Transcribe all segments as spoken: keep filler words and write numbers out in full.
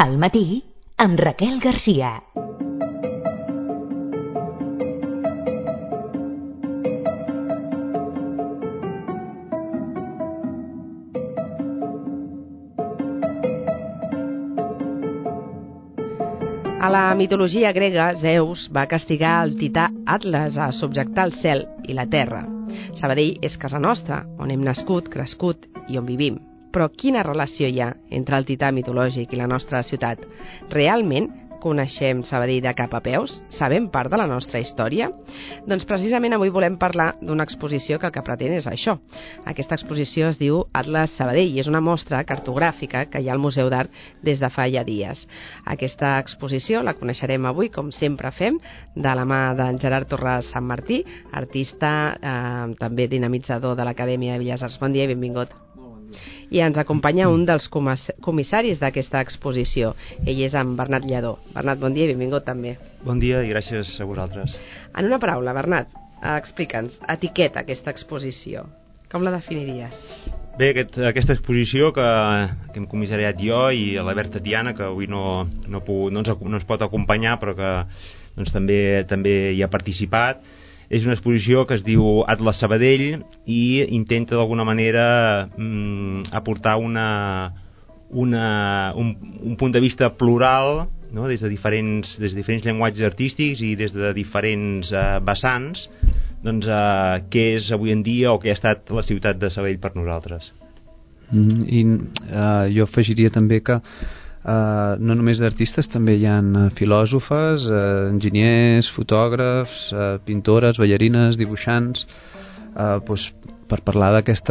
Al matí, amb Raquel Garcia. A la mitologia grega, Zeus va castigar el tità Atlas a subjectar el cel i la terra. Sabadell és casa nostra, on hem nascut, crescut i on vivim. Però quina relació hi ha entre el tità mitològic i la nostra ciutat? Realment coneixem Sabadell de cap a peus? Sabem part de la nostra història? Doncs precisament avui volem parlar d'una exposició que el que pretén és això. Aquesta exposició es diu Atlas Sabadell i és una mostra cartogràfica que hi ha al Museu d'Art des de fa ja dies. Aquesta exposició la coneixerem avui, com sempre fem, de la mà d'en Gerard Torres Sant Martí, artista, eh, també dinamitzador de l'Acadèmia de Belles Arts. Bon dia i benvingut. I ens acompanya un dels comissaris d'aquesta exposició. Ell és en Bernat Lledó. Bernat, bon dia i benvingut també. Bon dia i gràcies a vosaltres. En una paraula, Bernat, explica'ns, etiqueta aquesta exposició. Com la definiries? Bé, aquest, aquesta exposició que, que hem comissariat jo i la Berta Tiana, que avui no, no, puc, no, ens, no ens pot acompanyar, però que doncs, també, també hi ha participat. És una exposició que es diu Atlas Sabadell i intenta d'alguna manera mm, aportar una, una, un, un punt de vista plural, no? des, de diferents, des de diferents llenguatges artístics i des de diferents uh, vessants, doncs, uh, què és avui en dia o què ha estat la ciutat de Sabadell per nosaltres. Mm, I uh, jo afegiria també que Uh, no només d'artistes, també hi ha uh, filòsofes, uh, enginyers, fotògrafs, uh, pintores, ballarines, dibuixants, uh, doncs, per parlar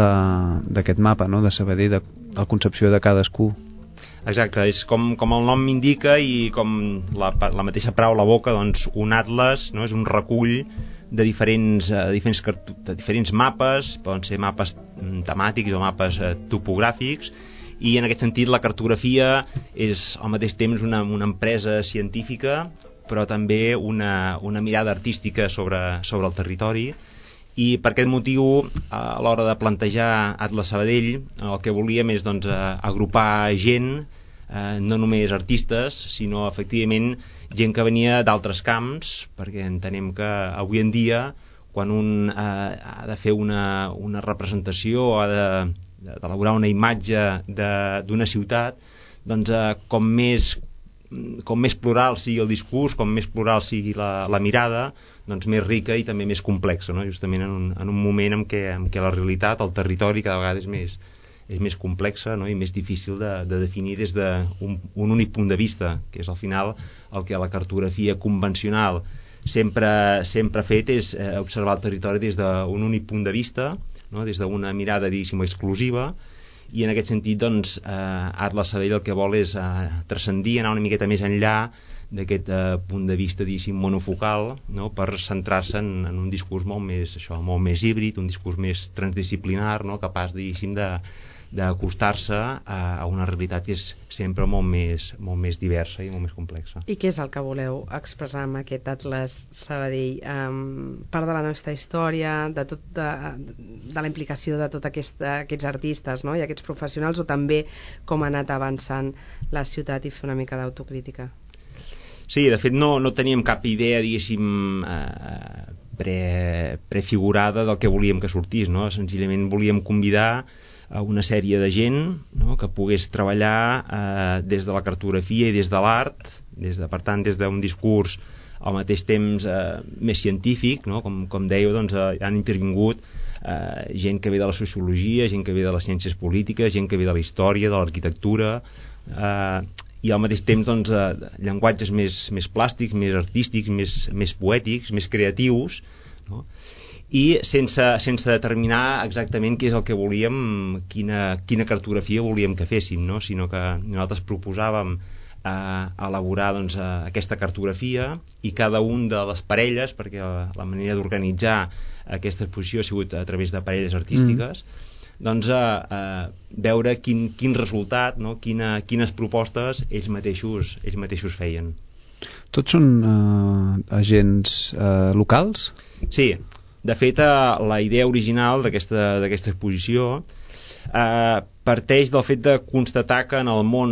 d'aquest mapa, no?, de Sabadell, de la concepció de cadascú. Exacte, és com, com el nom m'indica i com la, la mateixa paraula boca, doncs un atles, no?, és un recull de diferents, uh, diferents, de diferents mapes, poden ser mapes temàtics o mapes uh, topogràfics, i en aquest sentit la cartografia és al mateix temps una, una empresa científica però també una, una mirada artística sobre, sobre el territori, i per aquest motiu a l'hora de plantejar Atlas Sabadell el que volíem és doncs, agrupar gent, eh, no només artistes sinó efectivament gent que venia d'altres camps, perquè entenem que avui en dia quan un eh, ha de fer una, una representació o ha de d'elaborar una imatge d'una ciutat, doncs eh, com més com més plural sigui el discurs, com més plural sigui la, la mirada, doncs més rica i també més complexa, no? Justament en un, en un moment en què, en què la realitat, el territori cada vegada és més, és més complexa, no? I més difícil de, de definir des d'un un únic punt de vista, que és al final el que la cartografia convencional sempre, sempre ha fet, és eh, observar el territori des d'un únic punt de vista, no? Des d'una mirada, diguéssim, exclusiva, i en aquest sentit doncs, eh, Atlas Sabadell el que vol és eh, transcendir, anar una miqueta més enllà d'aquest eh, punt de vista, diguéssim, monofocal, no? Per centrar-se en, en un discurs molt més, això, molt més híbrid, un discurs més transdisciplinar, no? Capaç, diguéssim, de d'acostar-se a, a una realitat que és sempre molt més, molt més diversa i molt més complexa. I què és el que voleu expressar amb aquest Atlas Sabadell? Um, part de la nostra història, de, tot, de, de la implicació de tots aquest, aquests artistes, no? I aquests professionals, o també com ha anat avançant la ciutat i fer una mica d'autocrítica? Sí, de fet no, no teníem cap idea, diguéssim, eh, pre, prefigurada del que volíem que sortís, no? Senzillament volíem convidar a una sèrie de gent, no?, que pogués treballar eh, des de la cartografia i des de l'art, des de, per tant, des d'un discurs al mateix temps eh, més científic, no? Com, com dèieu, doncs, eh, han intervingut eh, gent que ve de la sociologia, gent que ve de les ciències polítiques, gent que ve de la història, de l'arquitectura, eh, i al mateix temps doncs, eh, llenguatges més, més plàstics, més artístics, més, més poètics, més creatius, no? I sense, sense determinar exactament què és el que volíem, quina, quina cartografia volíem que féssim, no? Sinó que nosaltres proposàvem eh, elaborar doncs, eh, aquesta cartografia, i cada un de les parelles, perquè la, la manera d'organitzar aquesta exposició ha sigut a través de parelles artístiques, mm. doncs eh, eh, veure quin, quin resultat, no? Quina, quines propostes ells mateixos, ells mateixos feien. Tots són eh, agents eh, locals? Sí. De fet, la idea original d'aquesta exposició eh, parteix del fet de constatar que en el món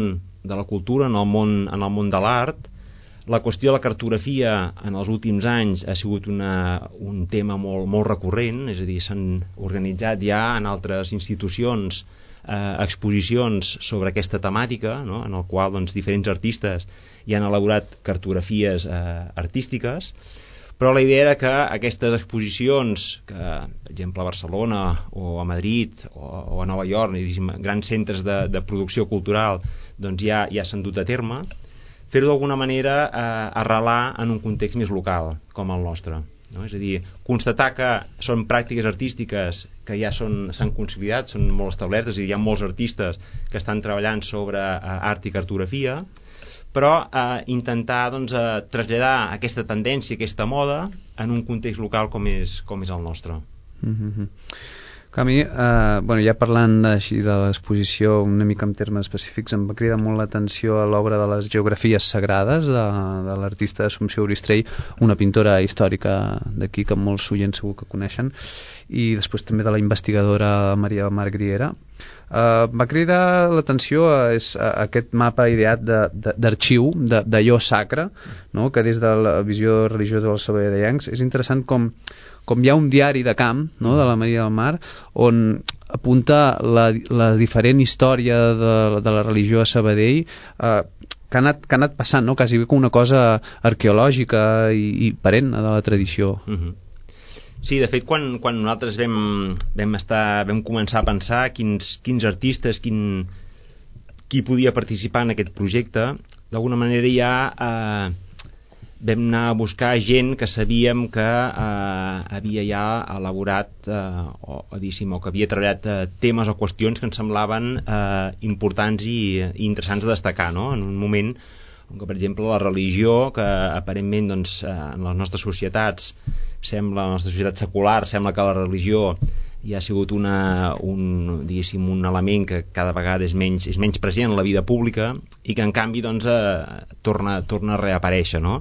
de la cultura, en el món, en el món de l'art. La qüestió de la cartografia en els últims anys ha sigut una, un tema molt, molt recurrent, és a dir, s'han organitzat ja en altres institucions eh, exposicions sobre aquesta temàtica, no? En el qual doncs, diferents artistes ja han elaborat cartografies eh, artístiques, però la idea era que aquestes exposicions, que per exemple a Barcelona o a Madrid o, o a Nova York, grans centres de, de producció cultural, doncs ja, ja s'han dut a terme, fer-ho d'alguna manera eh, arrelar en un context més local, com el nostre. No? És a dir, constatar que són pràctiques artístiques que ja s'han consolidat, són molt establertes, és a dir, hi ha molts artistes que estan treballant sobre eh, art i cartografia, però eh, intentar doncs, eh, traslladar aquesta tendència, aquesta moda, en un context local com és, com és el nostre. Mm-hmm. A mi, eh, bueno, ja parlant així de l'exposició una mica en termes específics, em va cridar molt l'atenció a l'obra de les geografies sagrades de, de l'artista Assumpció Oristrell, una pintora històrica d'aquí que molts oients segur que coneixen, i després també de la investigadora Maria del Mar Griera. Uh, va cridar l'atenció a, a aquest mapa ideat d'arxiu, d'allò sacre, no? Que des de la visió religiosa dels sabadellencs és interessant com com hi ha un diari de camp, no?, de la Maria del Mar, on apunta la, la diferent història de, de la religió a Sabadell, eh, que, ha anat, que ha anat passant, no?, quasi com una cosa arqueològica i, i perenne de la tradició. Uh-huh. Sí, de fet, quan, quan nosaltres vam, vam, estar, vam començar a pensar quins, quins artistes, quin, qui podia participar en aquest projecte, d'alguna manera ja... Eh, vam anar a buscar gent que sabíem que eh, havia ja elaborat eh, o, diguéssim, o que havia treballat eh, temes o qüestions que ens semblaven eh, importants i, i interessants a destacar, no? En un moment on que, per exemple, la religió, que aparentment doncs, eh, en les nostres societats sembla, en la nostra societat secular, sembla que la religió ja ha sigut una, un, diguéssim, un element que cada vegada és menys, és menys present en la vida pública i que en canvi doncs, eh, torna, torna a reaparèixer, no?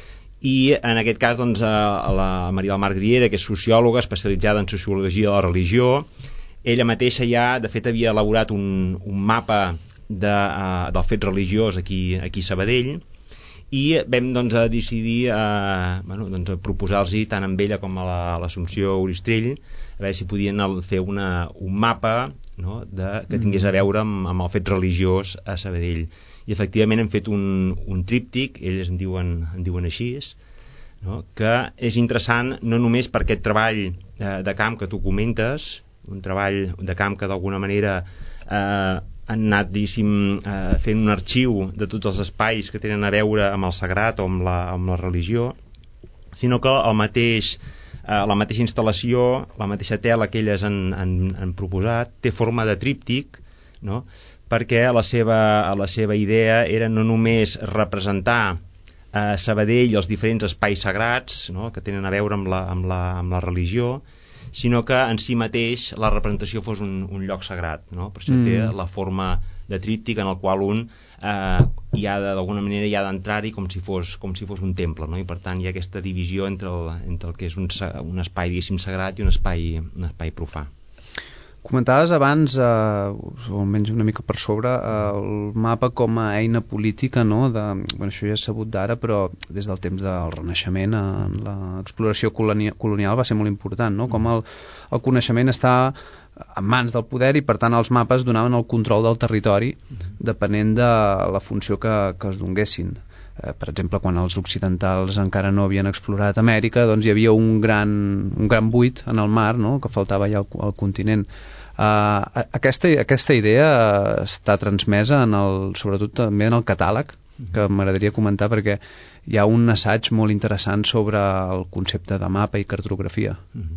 I en aquest cas doncs, la Maria del Mar Griera, que és sociòloga especialitzada en sociologia de la religió, ella mateixa ja de fet havia elaborat un, un mapa de, uh, del fet religiós aquí, aquí a Sabadell, i vam doncs, a decidir uh, bueno, doncs, proposar-los tant amb ella com a l'Assumpció Oristrell a veure si podien fer una, un mapa, no?, de, que tingués a veure amb, amb el fet religiós a Sabadell. I efectivament hem fet un, un tríptic, ells en diuen, en diuen així, no?, que és interessant no només per aquest treball eh, de camp que tu comentes, un treball de camp que d'alguna manera eh, han anat, diguéssim, eh, fent un arxiu de tots els espais que tenen a veure amb el sagrat o amb la, amb la religió, sinó que el mateix, eh, la mateixa instal·lació, la mateixa tela que elles han, han, han proposat, té forma de tríptic, no?, perquè la seva, la seva idea era no només representar a Sabadell els diferents espais sagrats, no?, que tenen a veure amb la, amb la, amb la religió, sinó que en si mateix la representació fos un, un lloc sagrat, no? Per això mm. té la forma de tríptic en el qual un eh, hi ha d'alguna manera hi ha d'entrar-hi com si fos com si fos un temple, no? I per tant hi ha aquesta divisió entre el, entre el que és un, un espai, diguéssim, sagrat i un espai, un espai profà. Comentaves abans, eh, o almenys una mica per sobre, eh, el mapa com a eina política, no? De, bueno, això ja és sabut d'ara, però des del temps del Renaixement en l'exploració colonial, colonial va ser molt important, no? Com el, el coneixement està en mans del poder i per tant els mapes donaven el control del territori depenent de la funció que, que es donguessin. Eh, per exemple, quan els occidentals encara no havien explorat Amèrica, doncs hi havia un gran, un gran buit en el mar, no?, que faltava ja al, al continent. Eh, aquesta, aquesta idea està transmesa en el, sobretot també en el catàleg, que m'agradaria comentar perquè hi ha un assaig molt interessant sobre el concepte de mapa i cartografia.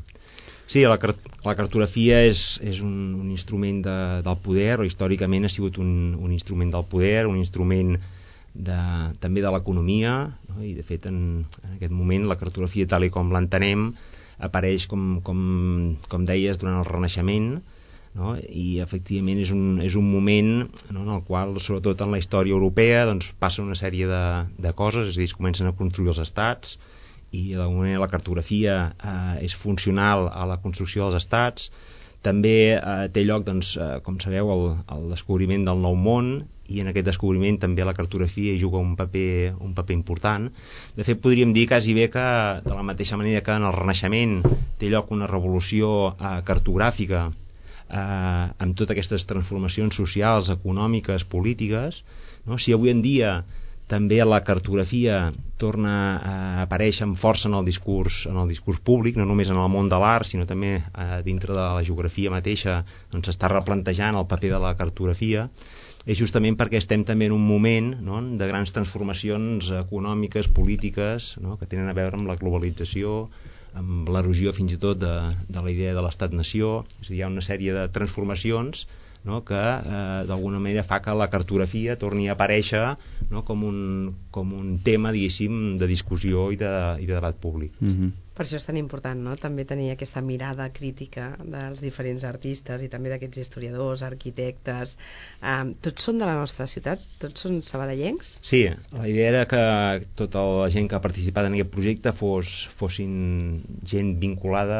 Sí, la, la cartografia és, és un, un instrument de, del poder, o històricament ha sigut un, un instrument del poder, un instrument de, també de l'economia, no? I de fet en, en aquest moment la cartografia tal i com l'entenem apareix com, com, com deies durant el Renaixement, no? I efectivament és un, és un moment, no?, en el qual sobretot en la història europea doncs, passa una sèrie de, de coses, és a dir, es comencen a construir els estats i d'alguna manera la cartografia eh, és funcional a la construcció dels estats. També eh, té lloc, doncs, eh, com sabeu, el, el descobriment del Nou Món, i en aquest descobriment també la cartografia hi juga un paper, un paper important. De fet, podríem dir quasi bé que, de la mateixa manera que en el Renaixement té lloc una revolució eh, cartogràfica, eh, amb totes aquestes transformacions socials, econòmiques, polítiques, no? Si avui en dia també la cartografia torna a aparèixer amb força en el discurs, en el discurs públic, no només en el món de l'art, sinó també eh, dintre de la geografia mateixa, doncs s'està replantejant el paper de la cartografia, és justament perquè estem també en un moment, no?, de grans transformacions econòmiques, polítiques, no?, que tenen a veure amb la globalització, amb l'erosió fins i tot de, de la idea de l'estat-nació. És a dir, hi ha una sèrie de transformacions, no?, que eh, d'alguna manera fa que la cartografia torni a aparèixer, no?, com, un, com un tema, diguéssim, de discussió i de, i de debat públic. Mm-hmm. Per això és tan important, no?, també tenir aquesta mirada crítica dels diferents artistes i també d'aquests historiadors, arquitectes. Um, tots són de la nostra ciutat? Tots són sabadellencs? Sí, la idea era que tota la gent que ha participat en aquest projecte fos, fossin gent vinculada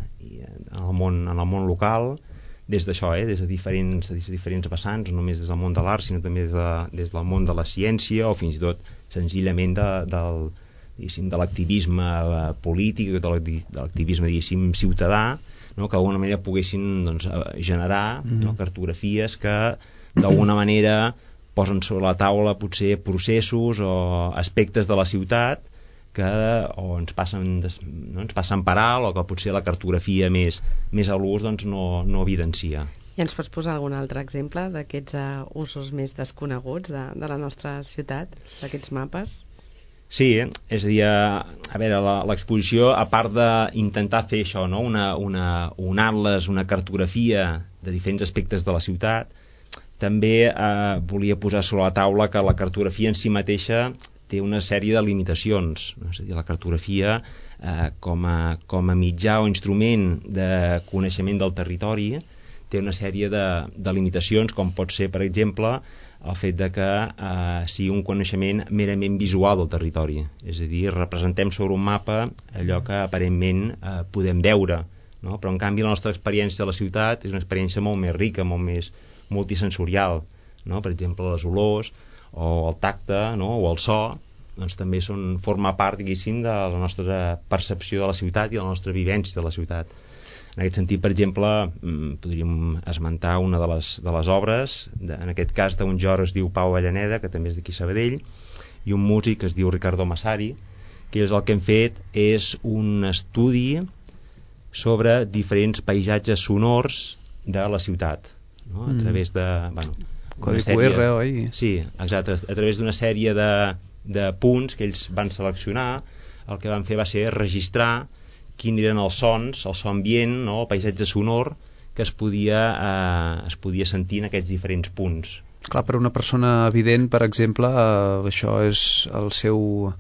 al món, en el món local, des d'això, eh, des de diferents, des de diferents vessants, no només des del món de l'art, sinó també des, de, des del món de la ciència, o fins i tot senzillament de, del, de l'activisme polític, de l'activisme, diguéssim, ciutadà, no?, que d'alguna manera poguessin, doncs, generar, mm-hmm, no?, cartografies que d'alguna manera posen sobre la taula potser processos o aspectes de la ciutat que o ens passen, no, ens passen per alt, o que potser la cartografia més, més a l'ús, doncs, no, no evidencia. I ens pots posar algun altre exemple d'aquests uh, usos més desconeguts de, de la nostra ciutat, d'aquests mapes? Sí, eh? És a dir, a, a veure, l'exposició, a part d'intentar fer això, no?, una, una, un atles, una cartografia de diferents aspectes de la ciutat, també eh, volia posar sobre la taula que la cartografia en si mateixa té una sèrie de limitacions, no? És a dir, la cartografia eh, com, a, com a mitjà o instrument de coneixement del territori té una sèrie de, de limitacions, com pot ser, per exemple, el fet de que eh, sigui un coneixement merament visual del territori, és a dir, representem sobre un mapa allò que aparentment eh, podem veure, no? Però en canvi la nostra experiència de la ciutat és una experiència molt més rica, molt més multisensorial, no? Per exemple, les olors, o el tacte, no?, o el so, doncs també són, forma part, diguéssim, de la nostra percepció de la ciutat i de la nostra vivència de la ciutat. En aquest sentit, per exemple, podríem esmentar una de les, de les obres, de, en aquest cas d'un geògraf que es diu Pau Avellaneda, que també és d'aquí Sabadell, i un músic que es diu Ricardo Massari, que ells el que han fet és un estudi sobre diferents paisatges sonors de la ciutat, no?, a través de... Bueno, Codi Q R, oi? Sí, exacte, a través d'una sèrie de, de punts que ells van seleccionar. El que van fer va ser registrar quins eren els sons, el so ambient, no?, el paisatge sonor que es podia, eh, es podia sentir en aquests diferents punts. Clar, per una persona evident, per exemple, eh, això és el seu,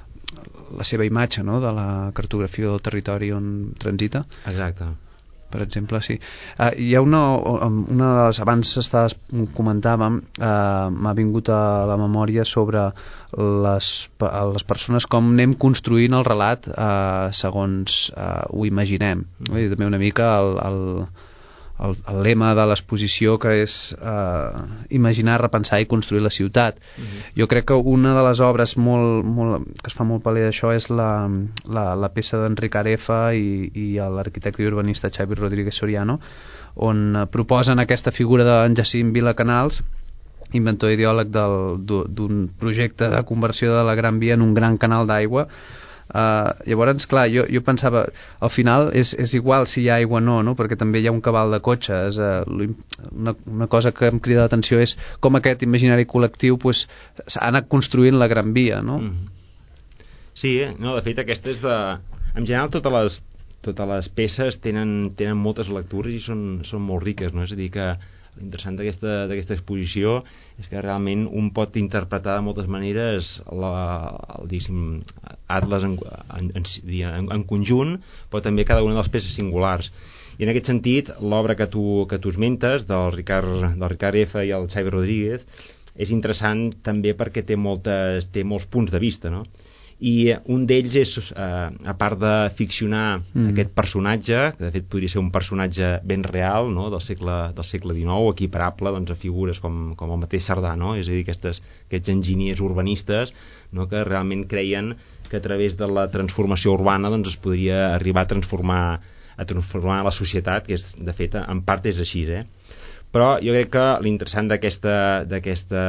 la seva imatge, no?, de la cartografia del territori on transita. Exacte. Per exemple, sí. Uh, hi ha una, una de les, abans estaves, comentàvem, uh, m'ha vingut a la memòria sobre les, les persones, com anem construint el relat uh, segons uh, ho imaginem. Mm. I també una mica el, el, el, el lema de l'exposició, que és uh, imaginar, repensar i construir la ciutat. Mm-hmm. Jo crec que una de les obres molt, molt, que es fa molt palès d'això és la, la, la peça d'Enric Arefa i, i l'arquitecte i urbanista Xavi Rodríguez Soriano, on uh, proposen aquesta figura d'en Jacint Vilacanals, inventor i ideòleg d'un projecte de conversió de la Gran Via en un gran canal d'aigua. Uh, llavors, clar, jo, jo pensava, al final és, és igual si hi ha aigua o no, no, perquè també hi ha un cabal de cotxes. Uh, una, una cosa que em crida l'atenció és com aquest imaginari col·lectiu pues, s'ha anat construint la Gran Via, no? Mm. Sí, no, de fet aquesta és de... En general totes les, totes les peces tenen, tenen moltes lectures i són, són molt riques, no? És a dir que l'interessant d'aquesta d'aquesta exposició és que realment un pot interpretar de moltes maneres la, el, diguéssim, atles en, en, en, en conjunt, però també cada una de les peces singulars. I en aquest sentit, l'obra que tu, que tu esmentes del Ricard, del Ricard F i el Xavi Rodríguez és interessant també perquè té, moltes, té molts punts de vista, no? i un d'ells és, eh, a part de ficcionar mm. aquest personatge, que de fet podria ser un personatge ben real, no? del, segle, del segle dinou, equiparable doncs, a figures com, com el mateix Cerdà, no? És a dir, aquestes, aquests enginyers urbanistes, no? que realment creien que a través de la transformació urbana doncs, es podria arribar a transformar, a transformar la societat, que és, de fet en part és així, eh? Però jo crec que l'interessant d'aquesta d'aquesta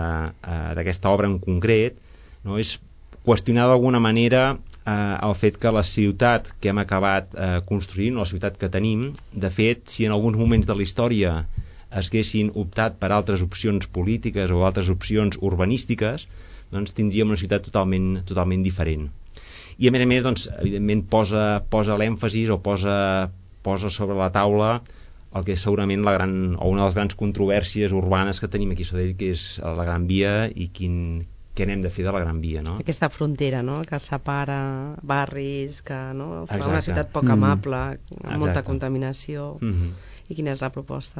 eh, d'aquesta obra en concret, no? és qüestionar d'alguna manera eh, el fet que la ciutat que hem acabat eh, construint, la ciutat que tenim, de fet, si en alguns moments de la història es haguessin optat per altres opcions polítiques o altres opcions urbanístiques, doncs tindríem una ciutat totalment, totalment diferent. I a més a més, doncs, evidentment posa, posa l'èmfasis o posa, posa sobre la taula el que és segurament la gran, o una de les grans controvèrsies urbanes que tenim aquí a Sabadell, que és la Gran Via i quin què n'hem de fer de la Gran Via, no? Aquesta frontera, no?, que separa barris, que no? fa Exacte. una ciutat poc amable, amb Exacte. molta contaminació. Mm-hmm. I quina és la proposta?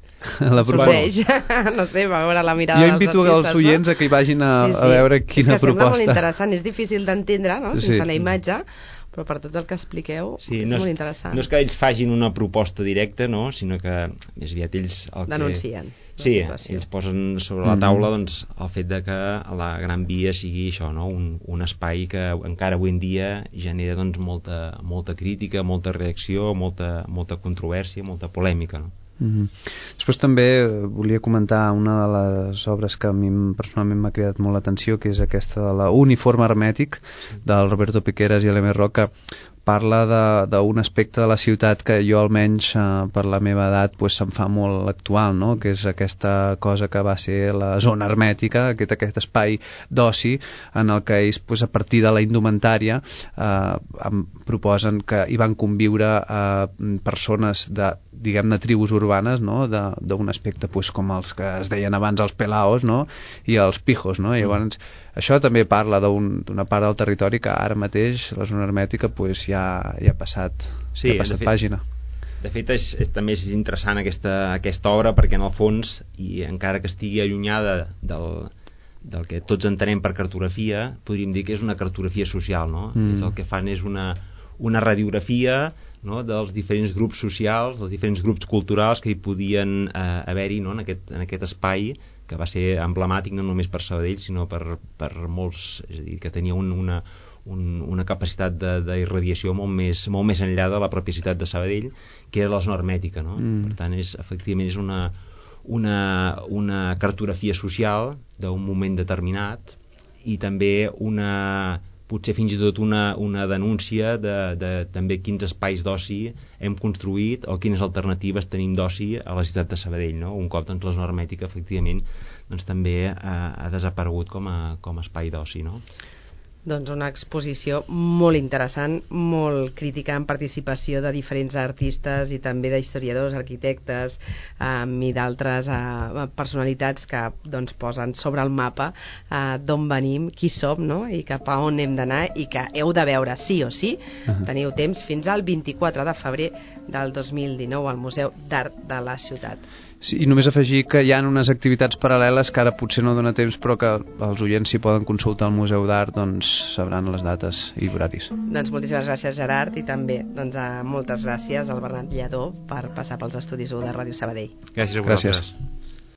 La proposta. No sé, va veure la mirada jo dels invito artistes, els oients no? a que hi vagin a, sí, sí. a veure quina és que proposta. Sembla molt interessant, és difícil d'entendre, no?, sense sí. la imatge, però per tot el que expliqueu sí, és no molt interessant. No és que ells facin una proposta directa, no?, sinó que més aviat ells el denuncien que... sí, situació. ells posen sobre la taula doncs, el fet de que la Gran Via sigui això, no?, un, un espai que encara avui en dia genera doncs, molta, molta crítica, molta reacció, molta, molta controvèrsia, molta polèmica, no? Mm-hmm. Després també volia comentar una de les obres que a mi personalment m'ha cridat molt l'atenció, que és aquesta de la Uniforme hermètic del Roberto Piqueras i l'M. Roca. Parla d'un aspecte de la ciutat que jo almenys eh, per la meva edat pues, se'm fa molt actual, no? Que és aquesta cosa que va ser la zona hermètica, aquest, aquest espai d'oci en el que ells pues, a partir de la indumentària eh, em proposen que hi van conviure eh, persones de, diguem-ne, tribus urbanes, no? D'un aspecte pues, com els que es deien abans els pelaos, no? I els pijos, no? I llavors això també parla d'una un, part del territori que ara mateix la zona hermètica pues, ja, ja ha passat, sí, ja ha passat de fet, pàgina. De fet, és, és, també és interessant aquesta, aquesta obra perquè en el fons, i encara que estigui allunyada del, del que tots entenem per cartografia, podríem dir que és una cartografia social, no? Mm. És el que fan és una, una radiografia, no?, dels diferents grups socials, dels diferents grups culturals que hi podien eh, haver-hi, no?, en, aquest, en aquest espai que va ser emblemàtic no només per Sabadell sinó per, per molts, és a dir, que tenia un, una, un, una capacitat d'irradiació molt més, molt més enllà de la pròpia ciutat de Sabadell, que era la zona hermètica, no? Mm. Per tant, és, efectivament és una, una, una cartografia social d'un moment determinat i també una, potser fins i tot una, una denúncia de, de també quins espais d'oci hem construït o quines alternatives tenim d'oci a la ciutat de Sabadell, no? Un cop doncs, la zona hermètica efectivament doncs, també ha, ha desaparegut com a, com a espai d'oci, no? Doncs una exposició molt interessant, molt crítica, amb participació de diferents artistes i també d'historiadors, arquitectes eh, i d'altres eh, personalitats que doncs, posen sobre el mapa eh, d'on venim, qui som, no? I cap a on hem d'anar i que heu de veure sí o sí. Uh-huh. Teniu temps fins al vint-i-quatre de febrer del dos mil dinou al Museu d'Art de la Ciutat. Sí, i només afegir que hi ha unes activitats paral·leles que ara potser no dona temps però que els oients si poden consultar al Museu d'Art doncs sabran les dates i horaris. Doncs moltíssimes gràcies Gerard i també doncs, a moltes gràcies al Bernat Lledó per passar pels estudis u de Ràdio Sabadell. Gràcies a vosaltres. Gràcies.